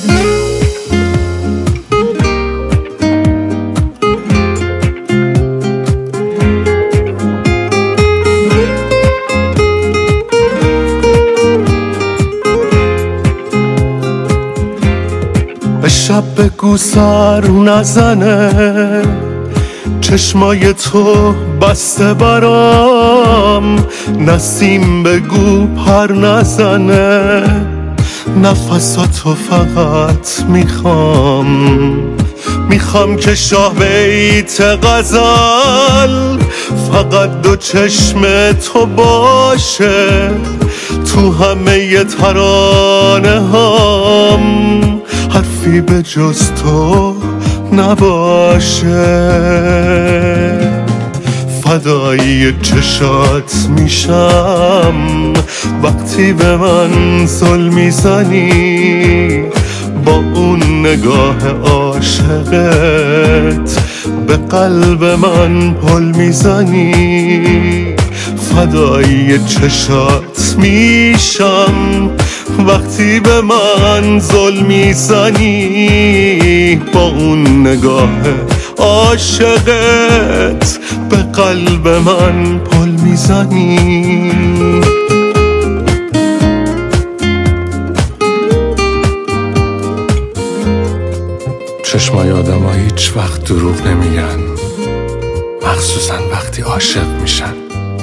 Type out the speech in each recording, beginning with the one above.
به شب بگو سر نزنه، چشمای تو بسته برام، نسیم بگو پر نزنه، نفساتو فقط میخوام که شاه بیت غزل فقط دو چشم تو باشه، تو همه ترانه هام حرفی به جز تو نباشه. فدای چشات میشم وقتی به من زل میزنی، با اون نگاه عاشقت به قلب من پل میزنی. فدای چشات میشم وقتی به من زل میزنی، با اون نگاه عاشقت به قلب من پل میزنی. چشمای آدم ها هیچ وقت دروغ نمیگن، مخصوصا وقتی عاشق میشن،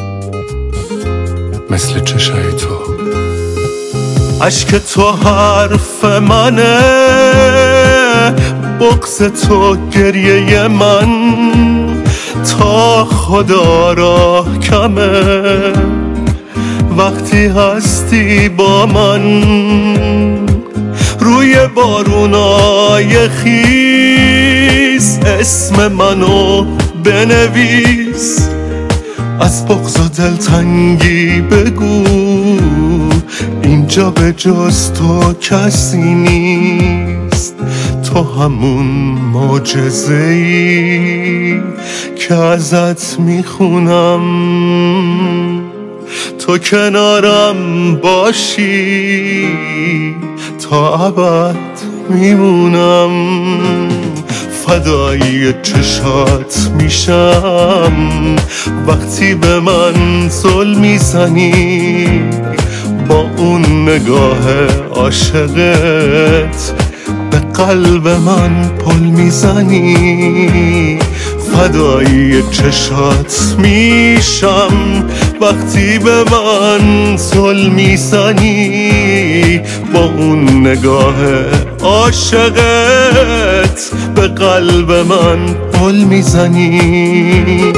مثل چشای تو. عشق تو حرف منه، بغض تو گریه من، تا خدا را کمه وقتی هستی با من. روی بارونای خیس اسم منو بنویس، از بغض و دلتنگی بگو اینجا به جز تو کسی نیست. تو همون معجزه‌ای که ازت میخونم، تو کنارم باشی تا ابد میمونم. فدای چشات میشم وقتی به من زل میزنی، با اون نگاه عاشقت به قلب من پل میزنی. فدای چشات میشم وقتی به من زل میزنی، با اون نگاه عاشقت به قلب من پل میزنی.